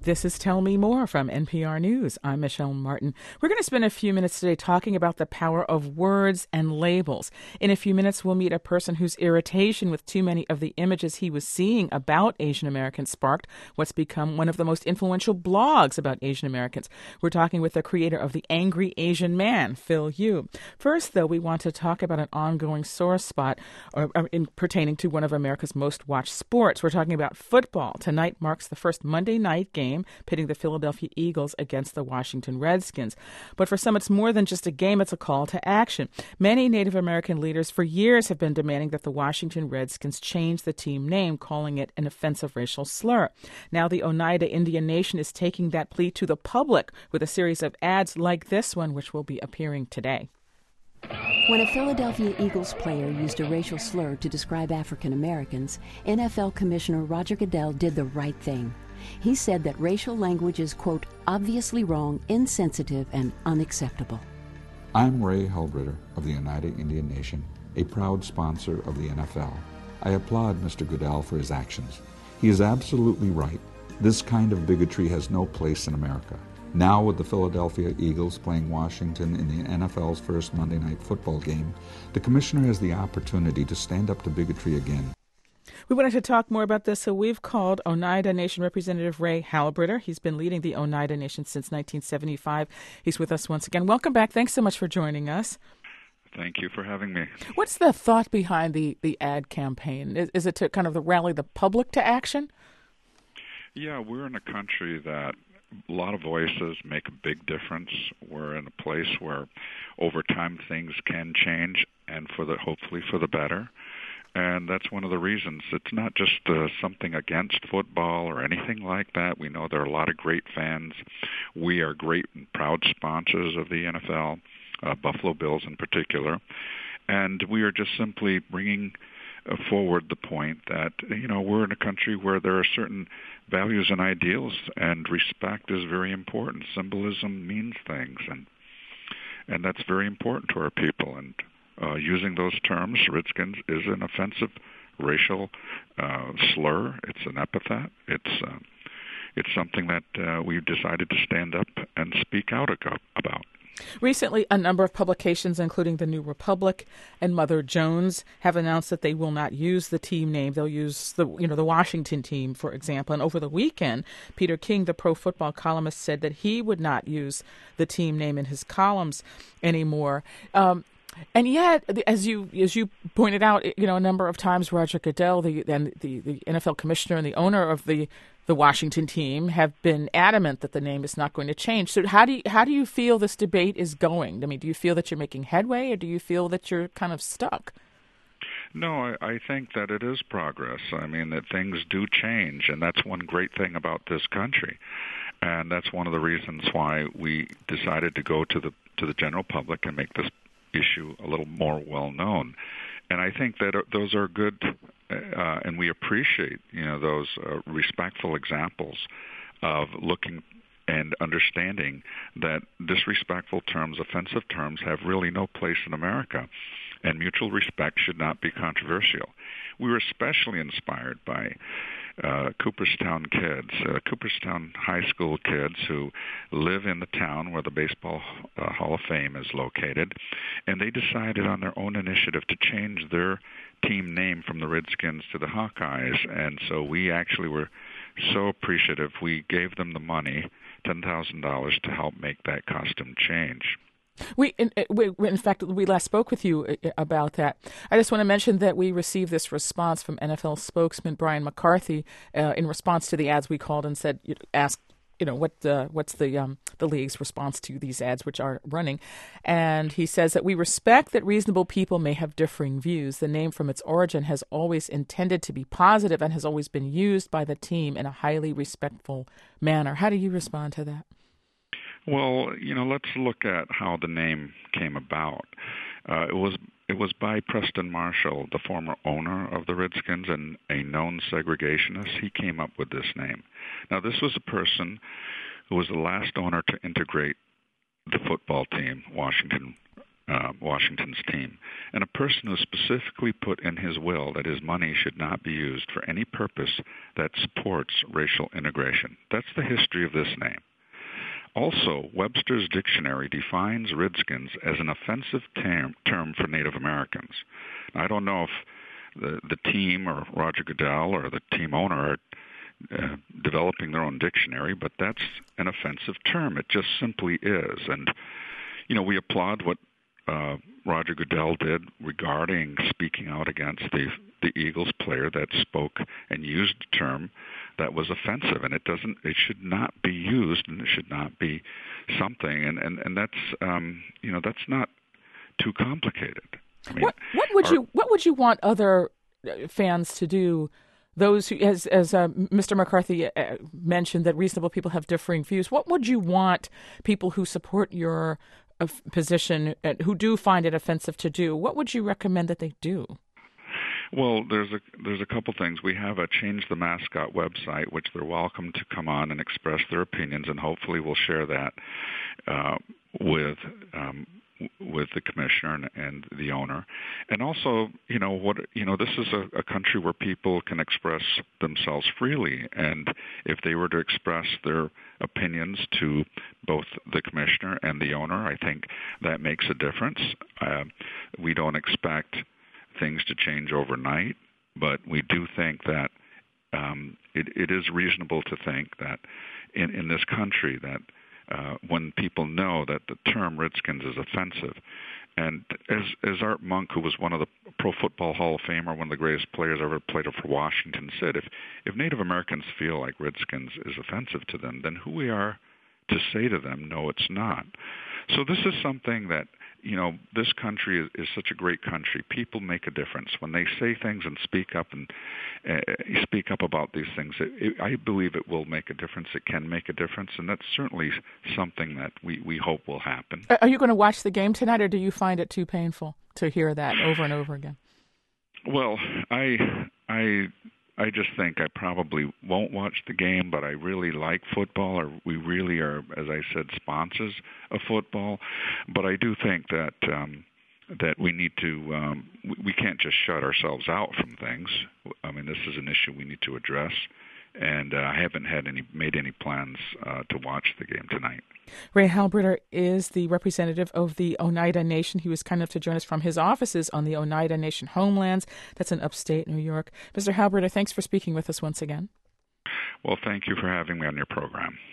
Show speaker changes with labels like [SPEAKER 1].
[SPEAKER 1] This is Tell Me More from NPR News. I'm Michelle Martin. We're going to spend a few minutes today talking about the power of words and labels. In a few minutes, we'll meet a person whose irritation with too many of the images he was seeing about Asian Americans sparked what's become one of the most influential blogs about Asian Americans. We're talking with the creator of The Angry Asian Man, Phil Yu. First, though, we want to talk about an ongoing sore spot pertaining to one of America's most watched sports. We're talking about football. Tonight marks the first Monday night game pitting the Philadelphia Eagles against the Washington Redskins. But for some, it's more than just a game, it's a call to action. Many Native American leaders for years have been demanding that the Washington Redskins change the team name, calling it an offensive racial slur. Now the Oneida Indian Nation is taking that plea to the public with a series of ads like this one, which will be appearing today.
[SPEAKER 2] When a Philadelphia Eagles player used a racial slur to describe African Americans, NFL Commissioner Roger Goodell did the right thing. He said that racial language is, quote, obviously wrong, insensitive, and unacceptable.
[SPEAKER 3] I'm Ray Hellbritter of the Oneida Indian Nation, a proud sponsor of the NFL. I applaud Mr. Goodell for his actions. He is absolutely right. This kind of bigotry has no place in America. Now, with the Philadelphia Eagles playing Washington in the NFL's first Monday Night Football game, the commissioner has the opportunity to stand up to bigotry again.
[SPEAKER 1] We wanted to talk more about this, so we've called Oneida Nation Representative Ray Hellbritter. He's been leading the Oneida Nation since 1975. He's with us once again. Welcome back. Thanks so much for joining us.
[SPEAKER 4] Thank you for having me.
[SPEAKER 1] What's the thought behind the ad campaign? Is it to kind of rally the public to action?
[SPEAKER 4] Yeah, we're in a country that a lot of voices make a big difference. We're in a place where over time things can change, and hopefully for the better. And that's one of the reasons. It's not just something against football or anything like that. We know there are a lot of great fans. We are great and proud sponsors of the NFL, Buffalo Bills in particular. And we are just simply bringing forward the point that, we're in a country where there are certain values and ideals, and respect is very important. Symbolism means things, and that's very important to our people. And using those terms, Redskins is an offensive racial slur. It's an epithet. It's something that we've decided to stand up and speak out about.
[SPEAKER 1] Recently, a number of publications, including The New Republic and Mother Jones, have announced that they will not use the team name. They'll use the Washington team, for example. And over the weekend, Peter King, the pro football columnist, said that he would not use the team name in his columns anymore. And yet, as you pointed out, a number of times, Roger Goodell, the NFL commissioner and the owner of the Washington team, have been adamant that the name is not going to change. So how do you feel this debate is going? I mean, do you feel that you're making headway, or do you feel that you're kind of stuck?
[SPEAKER 4] No, I think that it is progress. I mean, that things do change, and that's one great thing about this country. And that's one of the reasons why we decided to go to the general public and make this issue a little more well-known. And I think that those are good, and we appreciate, those respectful examples of looking and understanding that disrespectful terms, offensive terms, have really no place in America, and mutual respect should not be controversial. We were especially inspired by Cooperstown kids, Cooperstown High School kids who live in the town where the Baseball Hall of Fame is located, and they decided on their own initiative to change their team name from the Redskins to the Hawkeyes, and so we actually were so appreciative. We gave them the money, $10,000, to help make that costume change.
[SPEAKER 1] In fact, we last spoke with you about that. I just want to mention that we received this response from NFL spokesman Brian McCarthy in response to the ads we called and asked, what's the league's response to these ads which are running. And he says that we respect that reasonable people may have differing views. The name from its origin has always intended to be positive and has always been used by the team in a highly respectful manner. How do you respond to that?
[SPEAKER 4] Well, let's look at how the name came about. It was by Preston Marshall, the former owner of the Redskins and a known segregationist. He came up with this name. Now, this was a person who was the last owner to integrate the football team, Washington Washington's team, and a person who specifically put in his will that his money should not be used for any purpose that supports racial integration. That's the history of this name. Also, Webster's dictionary defines Redskins as an offensive term for Native Americans. I don't know if the team or Roger Goodell or the team owner are developing their own dictionary, but that's an offensive term. It just simply is. And, we applaud what Roger Goodell did regarding speaking out against the Eagles player that spoke and used a term that was offensive, and it should not be used, and it should not be something, and that's that's not too complicated. I mean,
[SPEAKER 1] what would you want other fans to do? Those who, as Mr. McCarthy mentioned, that reasonable people have differing views. What would you want people who support your position, who do find it offensive, to do? What would you recommend that they do?
[SPEAKER 4] Well, there's a couple things. We have a Change the Mascot website, which they're welcome to come on and express their opinions, and hopefully we'll share that with the commissioner and the owner. And also, this is a country where people can express themselves freely, and if they were to express their opinions to both the commissioner and the owner, I think that makes a difference. We don't expect things to change overnight, but we do think that it is reasonable to think that in this country that when people know that the term Redskins is offensive, and as Art Monk, who was one of the Pro Football Hall of Famer, one of the greatest players ever played for Washington, said, if Native Americans feel like Redskins is offensive to them, then who we are to say to them, no, it's not. So this is something that, this country is such a great country. People make a difference. When they say things and speak up about these things, I believe it will make a difference. It can make a difference, and that's certainly something that we hope will happen.
[SPEAKER 1] Are you going to watch the game tonight, or do you find it too painful to hear that over and over again?
[SPEAKER 4] Well, I just think I probably won't watch the game, but I really like football, or we really are, as I said, sponsors of football. But I do think that that we need to, we can't just shut ourselves out from things. I mean, this is an issue we need to address, and I haven't made any plans to watch the game tonight.
[SPEAKER 1] Ray Halbritter is the representative of the Oneida Nation. He was kind enough to join us from his offices on the Oneida Nation homelands. That's in upstate New York. Mr. Halbritter, thanks for speaking with us once again.
[SPEAKER 4] Well, thank you for having me on your program.